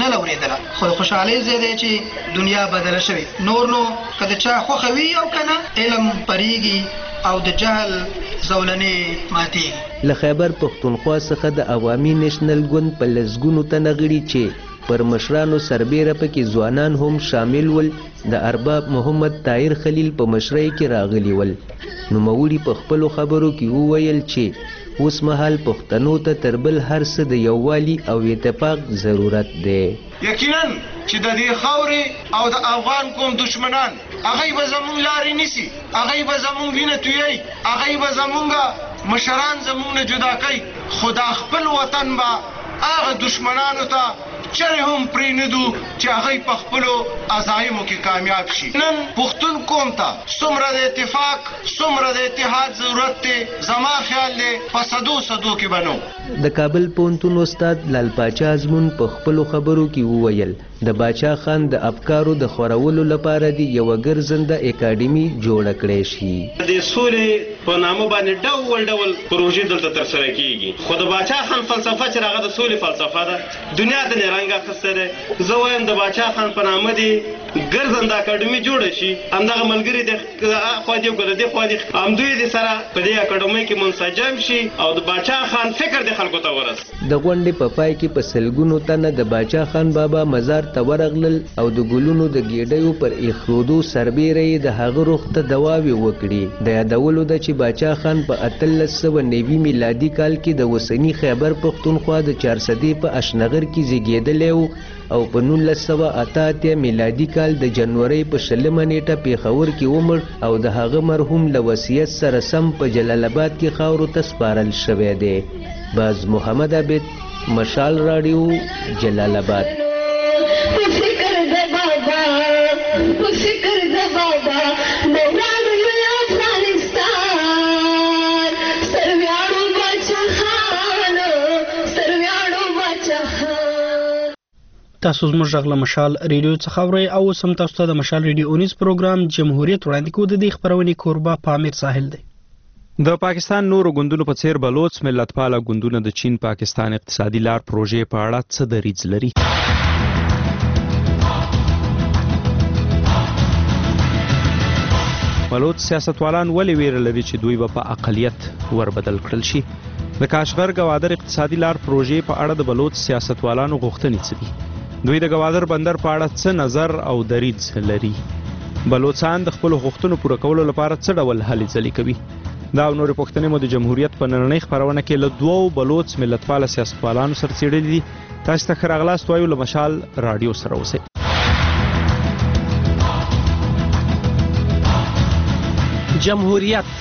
نه لورېدله. خو د خوشحالۍ ځای دی چې دنیا بدله شوې. نور نو که د چا خوښه وي او که نه، علم پریږي او د جهل زولنې ماتېږي. له خیبر پښتونخوا څخه د عوامي نیشنل ګوند په لسګونو تنه غړي چې پر مشرانو سربیره پکې ځوانان هم شامل ول، د ارباب محمد طاهر خلیل په مشرۍ کې راغلي ول. نوموړي په خپلو خبرو کې وویل چې اوس مهال پښتنو ته تر بل هر څه د یووالي او اتفاق ضرورت دی. یقینا چې د دې خاورې او د افغان قوم دشمنان هغوی به زمونږ لارې نیسي، هغوی به زمونږ وینه تویوي، هغوی به زمونږ مشران زمونږ نه جدا کوي، خو دا خپل وطن به هغه دشمنانو ته چرې هم پرې نه دو چې هغوی په خپلو عزایمو کې کامیاب شي. نن پښتون قوم ته څومره د اتفاق څومره د اتحاد ضرورت دی، زما خیال دی په صدو کې به نو. د کابل پوهنتون استاد لال پاچا ازمون په خپلو خبرو کې وویل د باچا خان د افکارو د خورولو لپاره دی یوه ګرځنده اکاډمي جوړه کړی شي. د سولې په نامه باندې ډول ډول پروژې دلته ترسره کیږي، خو د باچا خان فلسفه چې هغه د سولې فلسفه ده، دنیا ته نه رنګ اخیستی دی. زه وایم د باچا خان په نامه دی ګرځنده اکاډمي جوړه شي، همدغه ملګري د خوا دې او که د دې خوا دې همدوی دې سره په دې اکاډمۍ کې منسجم شي او د باچا خان فکر دې خلکو ته ورس. د غونډې په پای کې په سلګونو تنه د باچا خان بابا مزار ته ورغلل او د ګلونو د ګېډیو پر ایښودو سربیره یې د هغه روح ته دعاوې وکړي. د یادولو ده چې باچا خان په 1890 میلادي کال کې د اوسني خیبر پښتونخوا د چارسدې په اشنغر کې زیږېدلی و او په 1988 میلادي کال د جنورۍ په 20 نیټه پیښور کې ومړ او د هغه مرحوم له وصیت سره سم په جلال آباد کې خاورو ته سپارل شوی دی. باز محمد عابد، مشال راډیو، جلال آباد. تاسو زموږ غږ له مشال ریډیو څخه اورئ او اوس هم تاسو ته د مشال ریډیو اونیز پروګرام جمهوریت وړاندې کوو. د دې خپرونې کوربه پامیر ساحل دی. د پاکستان نورو ګوندونو په څیر بلوچ ملتپاله ګوندونه د چین پاکستان اقتصادي لار پروژې په اړه څه دریځ لري؟ بلوچ سیاستوالان ولې ویره لري چې دوی به په اقلیت وربدل کړل شي؟ د کاشغر ګوادر اقتصادي لار پروژې په اړه د بلوچ سیاستوالانو غوښتنې څه دي؟ دوی د ګوادر بندر په اړه څه نظر او دریځ لري؟ بلوچستان د خپلو غوښتنو پوره کولو لپاره څه ډول هلې ځلې کوي؟ دا او نورې پوښتنې مو د جمهوریت په نننۍ خپرونه کې له دوو بلوچ ملتپاله سیاستوالانو سره څېړلې دي. تاسو ته ښه راغلاست وایو له مشال راډیو سره اوسئ. جمهوریت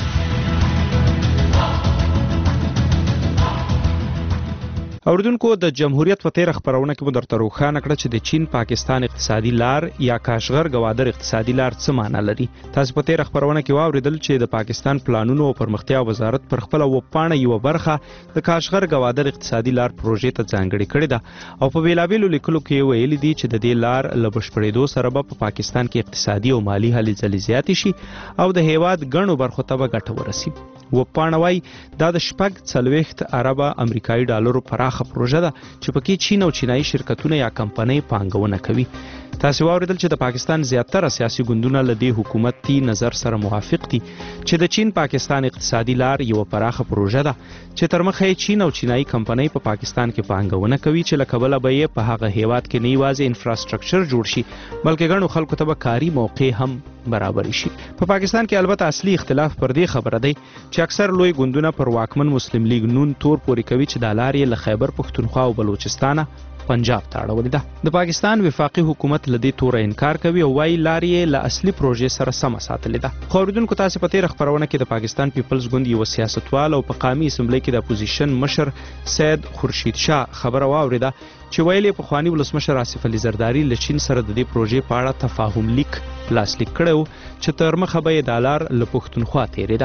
اوریدونکو، د جمهوریت په تیره خپرونه کې مو درته روښانه کړه چې د چین پاکستان اقتصادي لار یا کاشغر ګوادر اقتصادي لار څه معنا لري. تاسو په تیره خپرونه کې واوریدل چې د پاکستان پلانونو او پرمختیا وزارت پر خپله وپاڼه یوه برخه د کاشغر ګوادر اقتصادي لار پروژې ته ځانګړې کړې ده او په بیلابیلو لیکلو کې ویلي دي چې د دې لار له بشپړېدو سره به په پاکستان کې اقتصادي او مالي هلې ځلې زیاتې شي او د هیواد ګڼو برخو ته به ګټه ورسي. وپاڼه وایي دا د 40 اربه امریکایي ډالرو پراخه پروژه ده چې پکې چین او چینایي شرکتونه یا کمپنۍ پانګونه کوي. تاسو واوریدل چې د پاکستان زیاتره سیاسي ګوندونه له دې حکومتي نظر سره موافق دي چې د چین پاکستان اقتصادي لار یوه پراخه پروژه ده چې تر مخه یې چین او چینایي کمپنۍ په پاکستان کې پانګونه کوي چې له کبله به یې په هغه هیواد کې نه یوازې انفراسترکچر جوړ شي بلکې ګڼو خلکو ته به کاري موقع هم برابر شي. په پاکستان کې البته اصلي اختلاف پر دې خبره دی چې اکثر لوی ګوندونه پر واکمن مسلم لیگ نون تور پورې کوي چې دا لار یې له خیبر پښتونخوا او بلوچستانه پنجاب ته اړولې ده. د پاکستان وفاقي حکومت له دې توره انکار کوي او وایي لار یې له اصلي پروژې سره سمه ساتلې ده. خو اوریدونکو، تاسو په تیره خپرونه کې د پاکستان پیپلز ګوند یوه سیاستوال او په قامي اسمبلۍ کې د اپوزیشن مشر سید خورشید شاه خبره واورېده چې ویلې پخواني ولسمشر آصف علي زرداري له چین سره د دې پروژې په اړه تفاهم لیک لاسلیک کړی و چې تر مخه به یې دا لار له پښتونخوا تېرېده.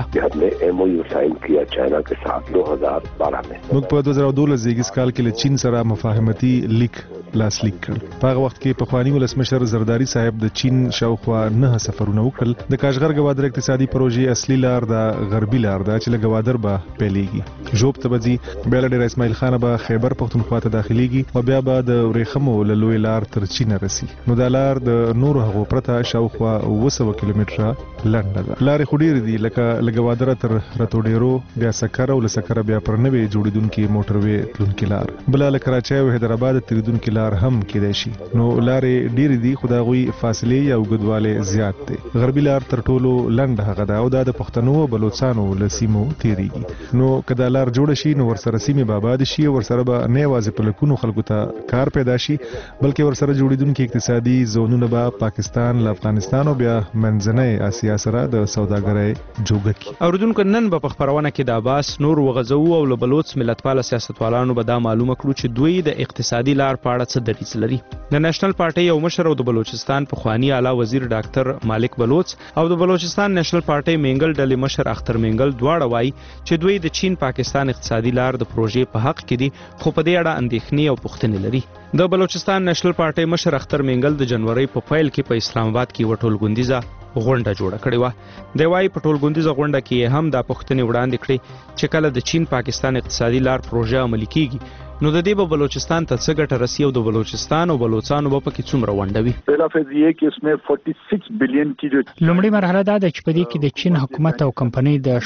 موږ په 2012 کال کې له چین سره مفاهمتي لیک لاسلیک کړ. په هغه وخت کې پخواني ولسمشر زرداري صاحب د چین شاوخوا 9 سفرونه وکړل. د کاشغر ګوادر اقتصادي پروژې اصلي لار د غربي لار ده چې له ګوادر به پیلېږي، ژوب ته به ځي، بیا له ډېره اسماعیل خانه به خیبر پښتونخوا ته داخلېږي او بیا بیا به د ورېخمو له لوی لار تر چین رسی. نو دا لار د نورو هغو پرته شاوخوا 200 کیلومتره لنډه ده. لارې خو ډېرې دي لکه لګوادره تر رتوډیرو، بیا سکره او له سکره بیا پر نوې جوړېدونکې موټروې تلونکې لار، بله له کراچۍ او حیدرآباد تېرېدونکې لار هم کیدای شي. نو لارې ډېرې دي خو د هغوی فاصلې یا اوږدوالی زیات دی. غربي لار تر ټولو لنډه هغه ده او دا د پښتنو او بلوڅانو له سیمو تېرېږي. نو که دا لار جوړه شي نو ورسره سیمې به آباد شي او ورسره به نه یوازې په لکونو خلکو ته کار پیدا شي بلکې ورسره جوړېدونکي اقتصادي زونونه به پاکستان له افغانستان او بیا منځنۍ اسیا سره د سوداګرۍ جوګه کړي. اوریدونکو نن به په خپرونه کې د عباس نور وغځوو او له بلوڅ ملتپاله سیاستوالانو به دا معلومه کړو چې دوی د اقتصادي لار په اړه څه دریځ لري. د نېشنل پارټۍ یو مشر او د بلوچستان پخوانی اعلی وزیر ډاکټر مالک بلوچ او د بلوچستان نېشنل پارټۍ منګل ډلې مشر اختر منګل دواړه وایي چې دوی د چین پاکستان اقتصادي لار د پروژې په حق کې دي خو په دې اړه اندېښنې او پوښتنې لري. د بلوچستان نېشنل پارټۍ مشر اختر منګل د جنوري په پیل کې په اسلام آباد کې یوه ټولګوندیزه غونډه جوړه کړې وه. دی وايي په ټولګوندیزه غونډه کې هم دا پوښتنې وړاندې کړې چې کله د چین پاکستان اقتصادي لار پروژه عملي کیږي نو د دې به بلوچستان ته څه ګټه رسي او د بلوچستان او بلوڅانو به پکې څومره ونډه وي. پہلا فیز یہ کہ اس میں 46 بلین کی جو لومړی مرحله دا ده چې په دې کې د چین حکومت او کمپنۍ د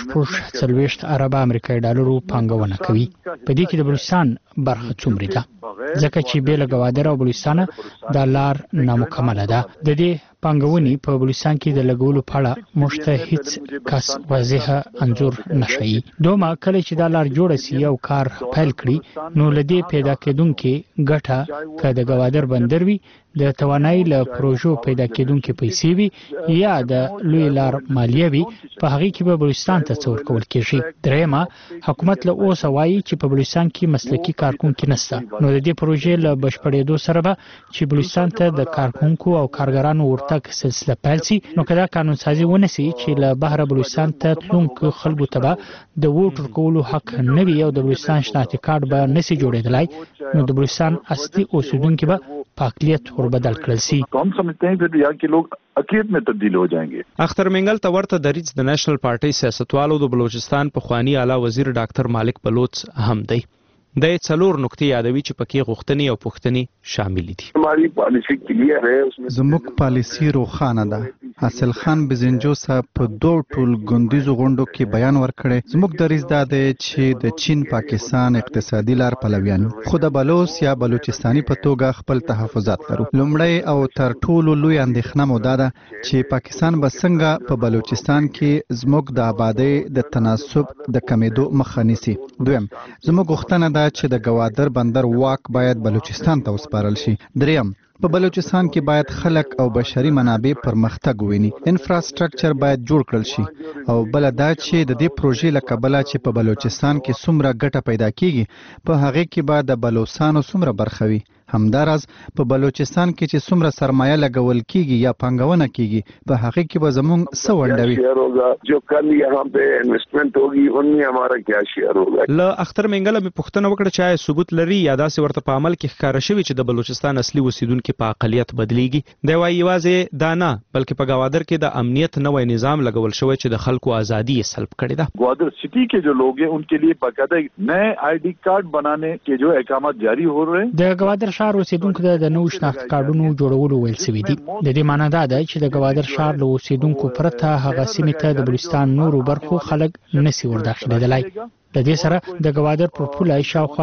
40 ارب امریکایي ډالرو پانګونه کوي. په دې کې د بلوچستان برخه څومره ده ځکه چې بې له ګوادر او بلوچستان دا لار نامکمله ده. د دې پانګونې په بلوچستان کې د لګولو په اړه موږ ته هیڅ کس واضح انځور نشي. دومره کله چې دا لار جوړه سي او کار پیل کړي نو لدی پیدا کېدونکې ګټه که د ګوادر بندر وي، د توانایي له پروژو پیدا کېدونکې پیسې وي یا د لوی لار مالیه وي، په هغې کې به بلوچستان ته څه ورکول کېږي. درېیمه، حکومت له اوسه وایي چې په بلوچستان کې مسلکي کارکونکي نشته، نو د دې پروژې له بشپړېدو سره به چې بلوچستان ته د کارکونکو او کارګرانو ورتګ سلسله پیل سي نو که دا قانون سازي ونه سي چې له بهره بلوچستان ته تلونکو خلکو ته به د ووټ ورکولو حق نه وي او د بلوچستان شناختي کارت به نسي جوړېدلی نو د بلوچستان اصلي اوسیدونکي به په اقلیت وربدل کړل سي. हम समझते हैं कि यहाँ के लोग اقلیت में تبدیل हो जाएंगे. اختر منګل ته ورته دریځ د نېشنل پارټۍ سیاستوالو د بلوچستان پخوانی اعلی وزیر ډاکټر مالک بلوچ هم دی. د 4 نقطې یادوي چې پکې غوښتنې او پوښتنې شامل دي. हमारी पॉलिसी क्लियर है. زموږ پالیسی روښانه ده. حاصل خان بزنجو صاحب په 2 ټولګوندیزو غونډو کې بیان ورکړی. زموږ دریځ دا دی چې د چین پاکستان اقتصادي لار پلویان خو د بلوچ یا بلوچستاني په توګه خپل تحفظات لرو. لومړی او تر ټولو لوی اندېښنه مو دا ده چې پاکستان به څنګه په بلوچستان کې زموږ د آبادۍ د تناسب د کمیدو مخه نیسي. دویم، زموږ غوښتنه ده چې د ګوادر بندر واک باید بلوچستان ته وسپارل شي. دریم، په بلوچستان کې باید خلک او بشري منابع پرمختګ وویني. انفراستراکچر باید جوړ کړل شي او بل دا چې د دې پروژې له کبله چې په بلوچستان کې څومره ګټه پیدا کیږي په هغې کې باید د بلوڅانو څومره برخه وي. همداراز په بلوچستان کې چې څومره سرمایه لګول کیږي یا پانګونه کیږي په هغې کې به زموږ څه ونډه وي. جو کل یہاں پہ انویسٹمنٹ ہوگی ان میں ہمارا کیا شیئر ہوگا. له اختر منګل مې پوښتنه وکړه چې آیا ثبوت لري یا داسې ورته په عمل کې ښکاره شوي چې د بلوچستان اصلي اوسیدونکي په اقلیت بدلیږي. دی وايي یوازې دا نه بلکې په ګوادر کې د امنیت نوی نظام لګول شوی چې د خلکو ازادي یې سلب کړې ده. ग्वादर सिटी के जो लोग हैं उनके लिए बाकायदा नए आईडी कार्ड बनाने के जो अहकामात जारी हो रहे हैं. د ګوادر ښار اوسیدونکو ته د نوو شناخت کارډونو جوړولو ویل سوي دي. د دې معنی دا ده چې د ګوادر ښار له اوسیدونکو پرته هغه سیمې ته د بلوچستان نورو برخو خلک نسي ورداخلېدلی. د دې سره د ګوادر پر پوله شاوخوا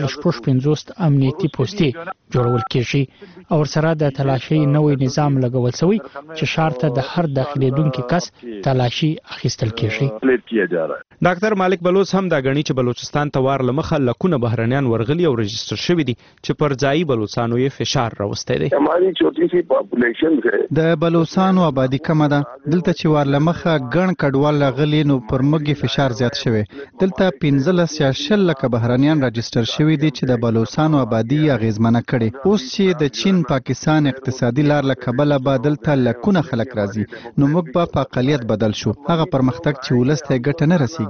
150 امنیتي پوستې جوړول کېږي او ورسره د تلاشۍ نوی نظام لګول شوی چې ښار ته د هر داخلېدونکي کس تلاشي اخیستل کېږي. ډاکټر مالک بلوچ هم دا غني چې بلوچستان ته وار لمخه لکونه بهرنیان ورغلي او رجستر شوي دي چې پر ځایي بلوچستانو یې فشار راوستی دی. हमारी छोटी सी पॉपुलेशन है. د بلوچستانو آبادی کمه ده. دلته چې وار لمخه ګڼ کډوال راغلي نو پر موږ فشار زیات شوی. دلته 15 یا 20 لکه بهرنیان رجستر شوي دي چې د بلوچستانو آبادی اغیزمنه کړي. اوس چې د چین پاکستان اقتصادي لار له کبله به دلته لکونه خلک راځي نو موږ به په اقلیت بدل شو. هغه پرمختګ چې ولس ته ګټه نه رسیږي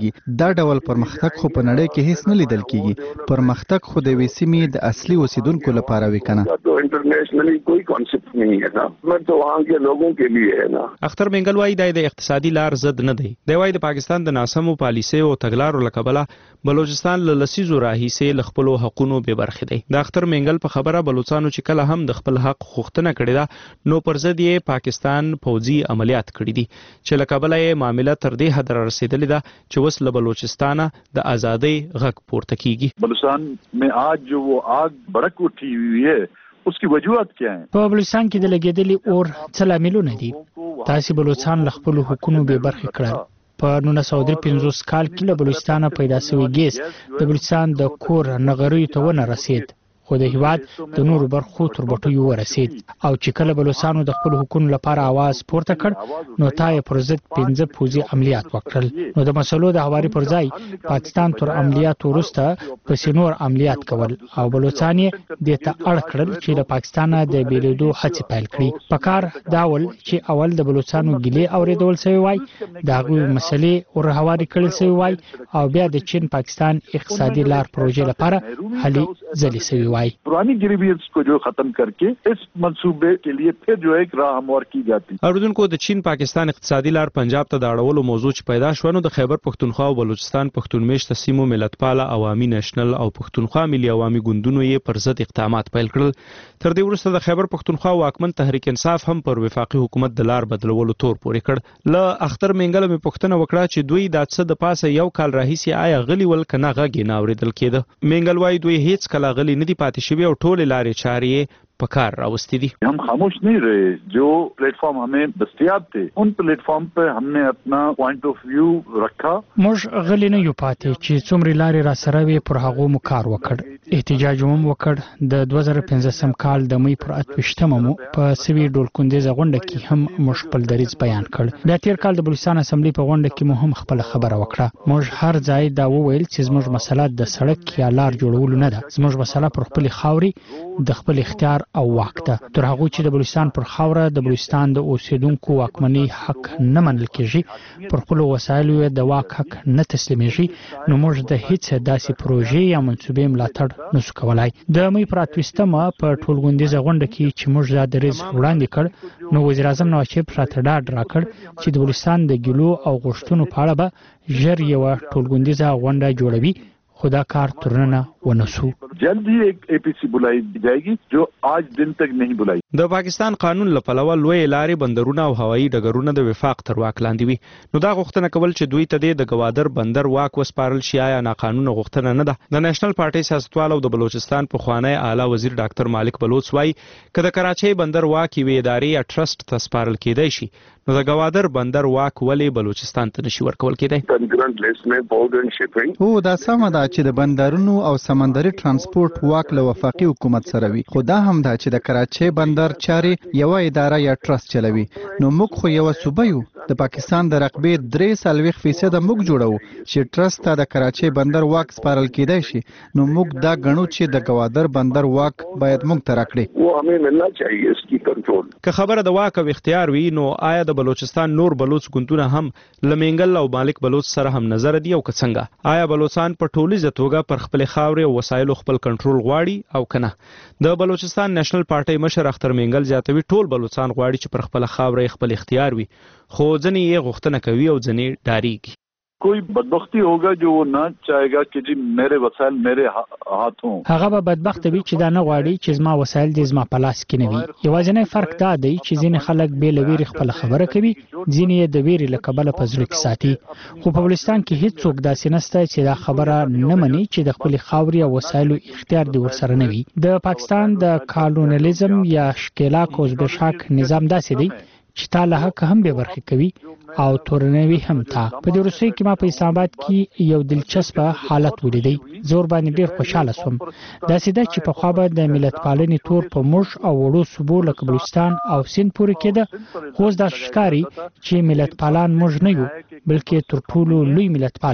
کیږي دا ډول پرمختګ خو په نړۍ کې هیڅ نه لیدل کیږي پرمختګ خو د وې سیمې د اصلي اوسیدونکو لپاره وي کنه तो इंटरनेशनली कोई कॉन्सेप्ट नहीं है ना मैं तो वहाँ के लोगों के लिए है ना اختر منګل وایي د اقتصادي لار ضد نه دی دی وایي د پاکستان د ناسمو پالیسۍ او تګلارو له کبله بلوچستان له لسیزو راهیسې له خپلو حقونو بې برخې دی د اختر منګل په خبره بلوچستانو چې کله هم د خپل حق غوښتنه کړې ده نو پر ضد یې پاکستان پوځي عملیات کړي دي چې له کبله یې معامله تر دې حد رسیدلې ده چې اوس له بلوچستانه د ازادۍ غږ پورته کیږي بلوچستان में आज जो वो आग भड़क उठी हुई है उसकी वजूहत क्या है په بلوچستان کې د لګیدلې اور څه لاملونه دي تاسو بلوچستان له خپل حقوقو بې برخې کړل په 1953 کال کې له بلوچستانه پیدا شوی ګیس د بلوچستان د کور نغریو ته ونه رسید خو د هیواد د نورو برخو تر بټیو ورسید او چې کله بلوچستانو د خپل حقوقو لپاره आवाज پورته کړ نو تای پر ضد 15 پوځي عملیات وکړل نو د مسلو د هواري پر ځای پاکستان تر عملیات ورسته په نور عملیات کول او بلوچستان د ته اړ کړل چې د پاکستان د بیلیدو هڅې پیل کړي په کار داول چې اول د بلوچستانو ګلې اوریدول شوی وای د هغه مسلې ور هواري کړل شوی وای او بیا د چین پاکستان اقتصادي لار پروژې لپاره هلي ځلې شوی وای पुरानी ग्रीवियंस को जो खत्म करके इस मंसूबे के लिए फिर जो एक राह हमवार की जाती اوردونکو د چین پاکستان اقتصادي لار پنجاب ته د اړولو موضوع چې پیدا شو نو د خیبر پښتونخوا او بلوچستان پښتون میشته سیمو ملتپاله عوامي نېشنل او پښتونخوا ملي عوامي ګوندونو یې پر ضد اقدامات پیل کړل تر دې وروسته د خیبر پښتونخوا واکمن تحریک انصاف هم پر وفاقي حکومت د لار بدلولو تور پورې کړ ل اختر منګل مې پښتنه وکړه چې دوی د څه د پاسه یو کال راهیسي آیا غلی ول کنه غږی نه اوریدل کېده منګل وای دوی هیڅ کله غلی نه دی پاتې شوی او ټول لارې چارې پکار راوستي دي हम खामोश नहीं रहे जो प्लेटफॉर्म हमें दस्तयाब थे उन प्लेटफॉर्म पे हमने अपना पॉइंट ऑफ व्यू रखा موږ غلی نه یو پاتې چې څومره لارې را سره وي پر هغه مو کار وکړ احتجاج هم وکړ د 2015 کال د مې پر 28 مو په سوي ډول کندې غونډه کې هم موږ خپل دریځ بیان کړ بیا تیر کال د بلوچستان اسمبلی په غونډه کې مو هم خپل خبره وکړه موږ هر ځای دا وویل چې زموږ مسله د سړک یا لار جوړول نه ده زموږ مسله پر خپل خاوري د خپل اختیار او واک ده تر هغه چې د بلوچستان پر خاوره د بلوچستان د اوسیدونکو واکمنۍ حق نه منل کېږي پر خپل وسایلو د واک حق نه تسلیمېږي نو موږ د هیڅ داسې پروژې یا منصوبې ملاتړ نشو کولای د مې پر 28 په ټولګوندیزه غونډه کې چې موږ دا دریځ وړاندې کړ نو وزیر اعظم نواز شریف راته ډاډ راکړ چې د بلوچستان د ګلو او غوښتنو په اړه به ژر یو ټولګوندیزه غونډه جوړوي خدا کار ترنه ونسو जल्द ही एक एपीसी बुलाई जाएगी जो आज दिन तक नहीं बुलाई د پاکستان قانون لپاره لوی لارې بندرونه او هوایي ډګرونه د وفاق تر واک لاندې وي نو دا غوښتنه کول چې دوی ته د گوادر بندر واک وسپارل شي یا ناقانونه غوښتنه نه ده د نېشنل پارټي سیاستوال او د بلوچستان په خوانی اعلی وزیر ډاکټر مالک بلوچ وای کله د کراچۍ بندر واک وی ادارې یا ټرست ته سپارل کېدای شي نو د گوادر بندر واک ولې بلوچستان ته نشي ورکول کېدای کنکرنٹ لیست میں پورٹ اینڈ شپنگ او دا سم ده چې د بندرونو او سمندري ترانسپورت واک له وفاقي حکومت سره وي خو دا هم ده چې د کراچۍ بندر چاري یو اداره یا ټرست چلوي نو موږ خو یو صوبه یو د پاکستان د رقبې 3.3% موږ جوړو چې ټرست ته د کراچۍ بندر واک سپارل کېدای شي نو موږ دا غنو چې د گوادر بندر واک باید موږ ته راکړي وہ ہمیں ملنا چاہیے اس کی کنټرول که خبره د واک او اختیار وي نو آیا د بلوچستان نور بلوچ ګوندونه هم لمنګل او مالک بلوچ سره هم نظر دي او څنګه آیا بلوچستان په ټولیزه توګه پر خپل خاورې او وسایلو خپل کنټرول غواړي او کنه د بلوچستان نېشنل پارټي مشر اختر منګل زیاتوي ټول بلوچستان غواړي چې پر خپل خاورې خپل اختیار وي خو ځنې یې غوښتنه کوي او ځنې ډاریږي कोई बदबख्ती होगा जो वो ना चाहेगा कि जी मेरे वसाइल मेरे हाथों هغه به بدبخت وي چې دا نه غواړي چې زما وسایل د زما په لاس کې نه وي یوازینی فرق دا دی چې ځینې خلک به لویری خپل خبره کوي ځینې د ویری لکبل په ځل کې ساتي خو په بلوچستان کې هیڅ څوک داسې نشته چې دا خبره نه مني چې د خپل خاوري او وسایلو اختیار دی ورسره نه وي د پاکستان د کالونیلیزم یا ښکېلاک او زبېښاک نظام داسې دی چې تا له حق هم به برخه کوي او تورنوي هم تا په دې روسي کې ما په اسلام آباد کې یو دلچسپ حالت ولیدی زور باندې ډیر خوشاله شوم دا سیده چې په خوا به د ملت پالنې تور په موش او وړو صوبو لکه بلوچستان او سند پورې کېده خو دا ښکاری چې ملت پالان موږ نه یو بلکې تر ټولو لوی ملت پاله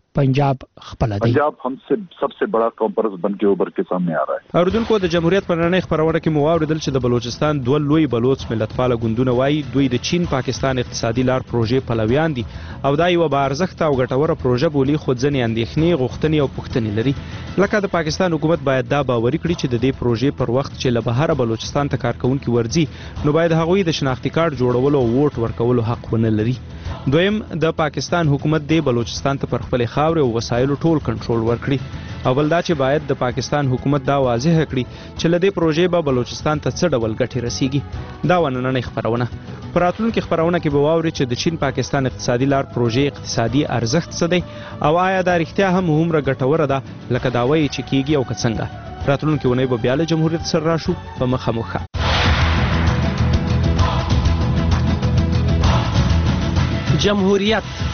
पंजाब خپل دی. पंजाब हमसे सबसे बड़ा कॉम्परस बन के उभर के सामने आ रहा है. اوریدونکو د جمهوریت په نړۍ خبرونه کې مو واوریدل چې د بلوچستان دوه لوی بلوچ ملتپاله ګوندونه وایي دوی د چین پاکستان اقتصادي لار پروژې پلویان دي او دا یو با ارزښت او ګټوره پروژه بولي، خو ځینې اندېښنې غوښتنې او پوښتنې لري. لکه د پاکستان حکومت باید دا باوري کړي چې د دې پروژې پر وخت چې له بهره بلوچستان ته کارکونکي ورځي نو باید هغوی د شناختي کارت جوړولو او ووټ ورکولو حق ونه لري. دویم د پاکستان حکومت د بلوچستان ته پر خپل خاور او وسایلو ټول کنټرول ورکړي او بل دا چې باید د پاکستان حکومت دا واضح کړي چې له دې پروژې به بلوچستان ته څه ډول ګټې رسیږي. دا ونننۍ خبرونه په راتلونکي خبرونه کې به واوري چې د چین پاکستان اقتصادي لار پروژې اقتصادي ارزښت څه دی او آیا دا رښتیا هم هومره ګټوره ده لکه دا وایي چې کیږي او که څنګه. راتلونکي اونۍ به بیا له جمهوریت سره راشو په مخامخ. جمهوریت